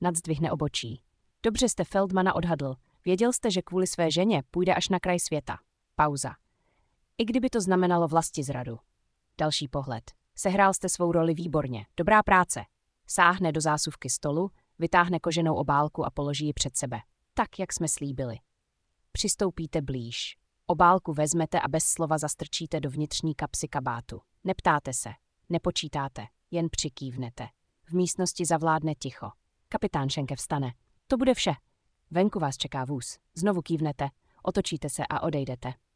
Nadzdvihne obočí. Dobře jste Feldmana odhadl. Věděl jste, že kvůli své ženě půjde až na kraj světa. Pauza. I kdyby to znamenalo vlastizradu. Další pohled. Sehrál jste svou roli výborně. Dobrá práce. Sáhne do zásuvky stolu, vytáhne koženou obálku a položí ji před sebe. Tak, jak jsme slíbili. Přistoupíte blíž. Obálku vezmete a bez slova zastrčíte do vnitřní kapsy kabátu. Neptáte se, nepočítáte, jen přikývnete. V místnosti zavládne ticho. Kapitán Schenke vstane. To bude vše. Venku vás čeká vůz. Znovu kývnete, otočíte se a odejdete.